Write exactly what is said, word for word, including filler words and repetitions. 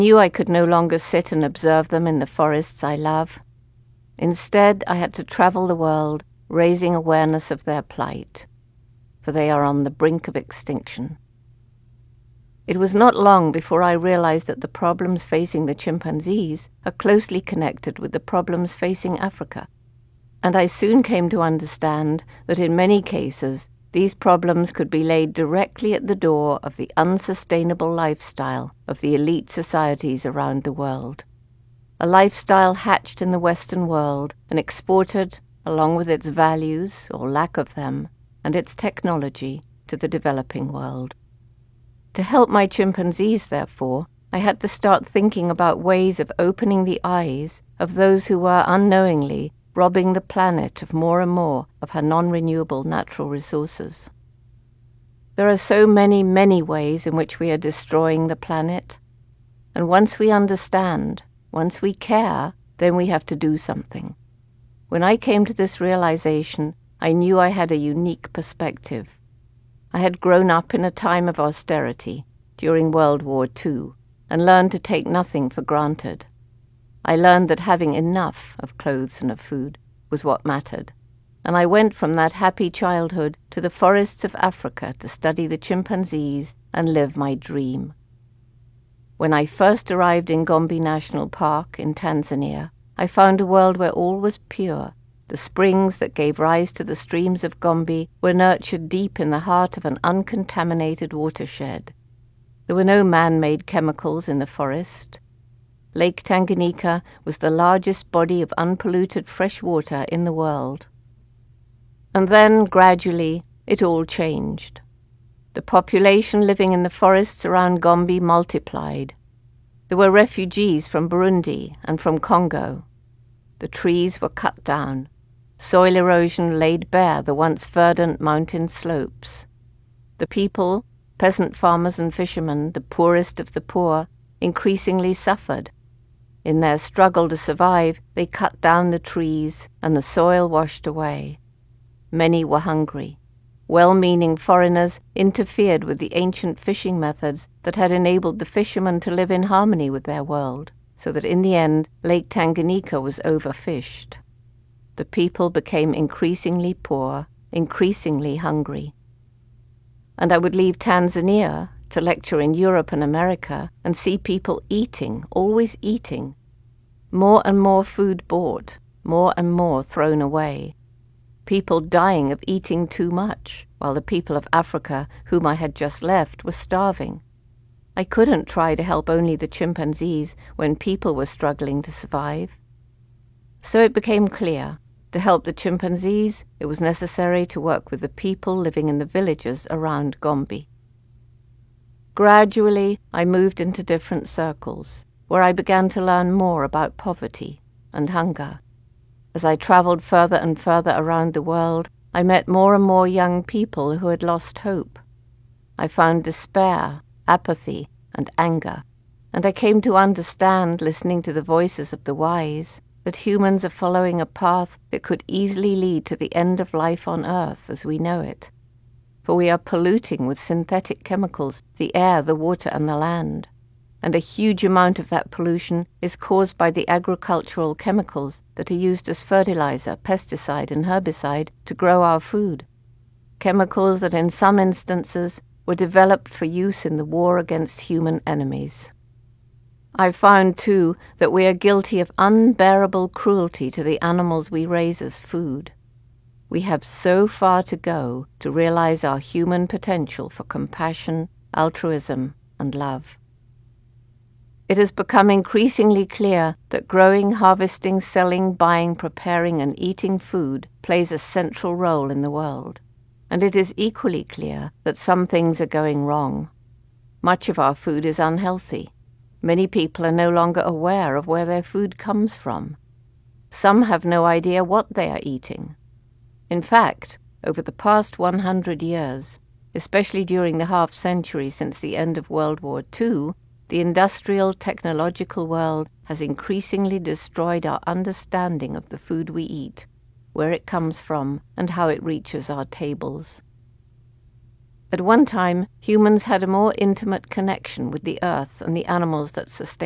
I knew I could no longer sit and observe them in the forests I love. Instead, I had to travel the world, raising awareness of their plight, for they are on the brink of extinction. It was not long before I realized that the problems facing the chimpanzees are closely connected with the problems facing Africa, and I soon came to understand that in many cases, these problems could be laid directly at the door of the unsustainable lifestyle of the elite societies around the world. A lifestyle hatched in the Western world and exported, along with its values, or lack of them, and its technology, to the developing world. To help my chimpanzees, therefore, I had to start thinking about ways of opening the eyes of those who were unknowingly robbing the planet of more and more of her non-renewable natural resources. There are so many, many ways in which we are destroying the planet, and once we understand, once we care, then we have to do something. When I came to this realization, I knew I had a unique perspective. I had grown up in a time of austerity during World War Two and learned to take nothing for granted. I learned that having enough of clothes and of food was what mattered, and I went from that happy childhood to the forests of Africa to study the chimpanzees and live my dream. When I first arrived in Gombe National Park in Tanzania, I found a world where all was pure. The springs that gave rise to the streams of Gombe were nurtured deep in the heart of an uncontaminated watershed. There were no man-made chemicals in the forest. Lake Tanganyika was the largest body of unpolluted fresh water in the world. And then, gradually, it all changed. The population living in the forests around Gombe multiplied. There were refugees from Burundi and from Congo. The trees were cut down. Soil erosion laid bare the once verdant mountain slopes. The people, peasant farmers and fishermen, the poorest of the poor, increasingly suffered. In their struggle to survive, they cut down the trees, and the soil washed away. Many were hungry. Well-meaning foreigners interfered with the ancient fishing methods that had enabled the fishermen to live in harmony with their world, so that in the end, Lake Tanganyika was overfished. The people became increasingly poor, increasingly hungry. And I would leave Tanzania to lecture in Europe and America and see people eating, always eating. More and more food bought, more and more thrown away. People dying of eating too much, while the people of Africa, whom I had just left, were starving. I couldn't try to help only the chimpanzees when people were struggling to survive. So it became clear, to help the chimpanzees, it was necessary to work with the people living in the villages around Gombe. Gradually, I moved into different circles, where I began to learn more about poverty and hunger. As I traveled further and further around the world, I met more and more young people who had lost hope. I found despair, apathy, and anger, and I came to understand, listening to the voices of the wise, that humans are following a path that could easily lead to the end of life on Earth as we know it. For we are polluting with synthetic chemicals the air, the water, and the land. And a huge amount of that pollution is caused by the agricultural chemicals that are used as fertilizer, pesticide, and herbicide to grow our food. Chemicals that in some instances were developed for use in the war against human enemies. I found, too, that we are guilty of unbearable cruelty to the animals we raise as food. We have so far to go to realize our human potential for compassion, altruism, and love. It has become increasingly clear that growing, harvesting, selling, buying, preparing, and eating food plays a central role in the world. And it is equally clear that some things are going wrong. Much of our food is unhealthy. Many people are no longer aware of where their food comes from. Some have no idea what they are eating. In fact, over the past one hundred years, especially during the half-century since the end of World War Two, the industrial technological world has increasingly destroyed our understanding of the food we eat, where it comes from, and how it reaches our tables. At one time, humans had a more intimate connection with the earth and the animals that sustain